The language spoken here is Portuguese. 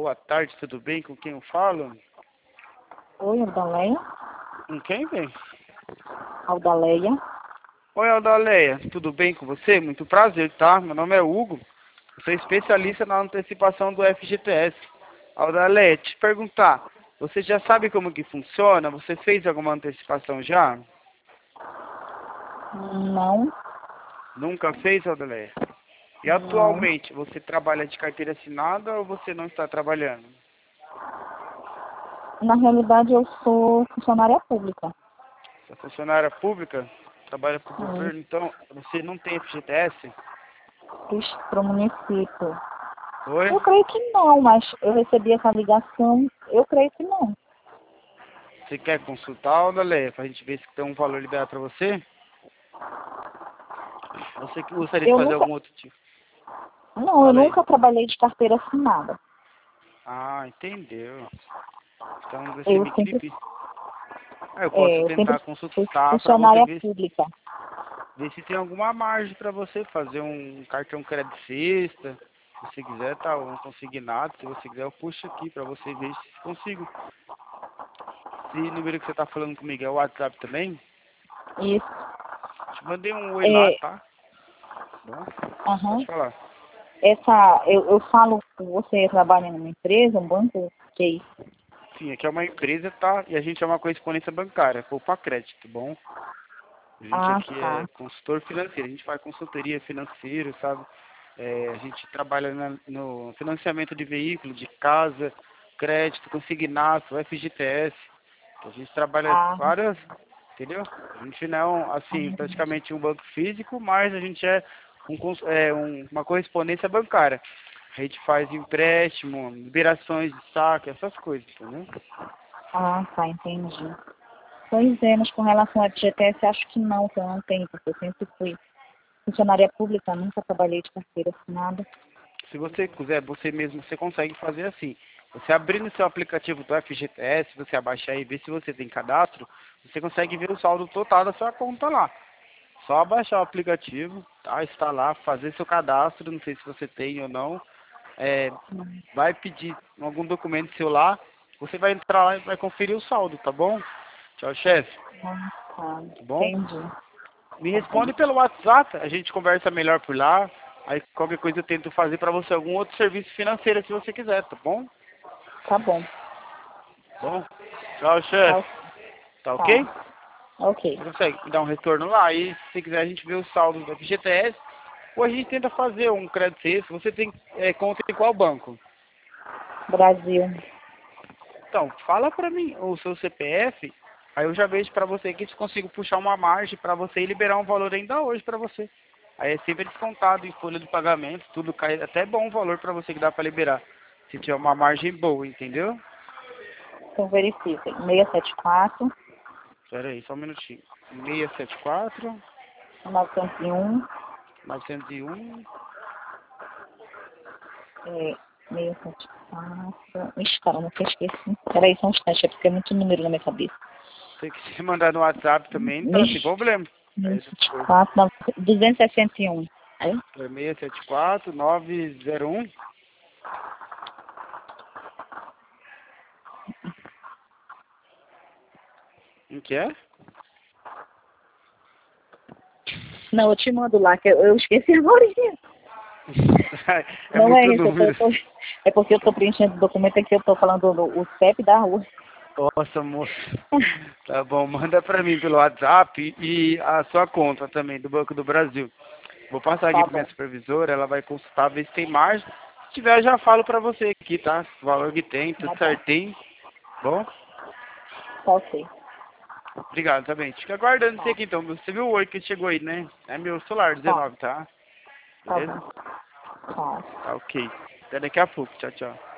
boa tarde, tudo bem? Com quem eu falo? Oi, Aldaleia. Com quem, bem? Aldaleia. Oi, Aldaleia, tudo bem com você? Muito prazer, tá? Meu nome é Hugo, eu sou especialista na antecipação do FGTS. Aldaleia, te perguntar, você já sabe como que funciona? Você fez alguma antecipação já? Não, Nunca fez, Aldaleia? E não. atualmente, você trabalha de carteira assinada ou você não está trabalhando? Na realidade, eu sou funcionária pública. Você é funcionária pública? Trabalha para o Sim, governo, então você não tem FGTS? para o município. Oi? Eu creio que não, mas eu recebi essa ligação, eu creio que não. Você quer consultar, Aldaleia, para a gente ver se tem um valor liberado para você? Você que gostaria de Eu fazer nunca, algum outro tipo? não, eu Fala aí. nunca trabalhei de carteira assinada. Ah, entendeu. Então você Eu me sempre, gripe. Ah, eu posso eu sempre tentar fui consultar para você funcionária ver, pública. ver se tem alguma margem para você fazer um cartão crédito sexta. Se você quiser, tá, um consignado. Se você quiser, eu puxo aqui para você ver se consigo. Esse número que você tá falando comigo é o WhatsApp também? Isso. Te mandei um oi lá, É, tá? Bom, pode aham. falar. Eu falo com você trabalha numa empresa, um banco, que é isso? Sim, aqui é uma empresa, tá? E a gente é uma correspondência bancária, Poupa Crédito, bom? A gente Ah, aqui é tá. consultor financeiro, a gente faz consultoria financeira, sabe? É, a gente trabalha no financiamento de veículo, de casa, crédito, consignado, FGTS. A gente trabalha Ah, várias, entendeu? A gente não é, assim, praticamente um banco físico, mas a gente é, uma correspondência bancária. A gente faz empréstimo, liberações de saque, essas coisas, entendeu? tá, entendi. Pois é, mas com relação ao FGTS, acho que eu não tenho, porque eu sempre fui funcionária pública, nunca trabalhei de carteira assinada. Se você quiser, você mesmo, você consegue fazer assim. Você abrindo seu aplicativo do FGTS, você abaixar e ver se você tem cadastro, você consegue ver o saldo total da sua conta lá. Só baixar o aplicativo, tá? Instalar, fazer seu cadastro, não sei se você tem ou não. É, Hum, vai pedir algum documento seu lá, você vai entrar lá e vai conferir o saldo, tá bom? Tchau, chefe. tá, Tá bom? entendi. Me Tá bom. responde pelo WhatsApp, a gente conversa melhor por lá. Aí qualquer coisa eu tento fazer pra você algum outro serviço financeiro se você quiser, tá bom? Tá bom. Bom, tchau, Tá, chefe. Tá ok? tá. Ok. Você consegue me dar um retorno lá e se quiser a gente vê o saldo do FGTS ou a gente tenta fazer um crédito sexto. Você tem conta em qual banco? Brasil. Então, fala pra mim o seu CPF, aí eu já vejo pra você aqui se consigo puxar uma margem pra você e liberar um valor ainda hoje pra você. Aí é sempre descontado em folha de pagamento, tudo cai até bom valor pra você que dá pra liberar. Se tiver uma margem boa, entendeu? Então verifica. 674, Espera aí, só um minutinho. 674 901, 901. é, 674. Ixi, caramba, que eu esqueci. Peraí, só um instante, é porque é muito número na minha cabeça. Se quiser mandar no WhatsApp também, tá sem problema. Aí essas coisas. 674, 261. Aí? É 674 901. Em que é? Não, eu te mando lá, que eu esqueci agora. É Não é muito isso, número. é porque eu tô preenchendo o documento aqui, eu tô falando o CEP da rua. Nossa, moça. Tá bom, manda pra mim pelo WhatsApp e a sua conta também do Banco do Brasil. Vou passar aqui Tá pra minha bom, supervisora, ela vai consultar, ver se tem margem. Se tiver, eu já falo pra você aqui, tá? O valor que tem, tudo tá bom, certinho. Bom? tá ok. Obrigado, tá bem. Fica aguardando você Tá, aqui então. Você viu o oi que chegou aí, né? É meu celular, tá, 19, tá? tá bom, Beleza? tá. Tá ok. Até daqui a pouco. Tchau, tchau.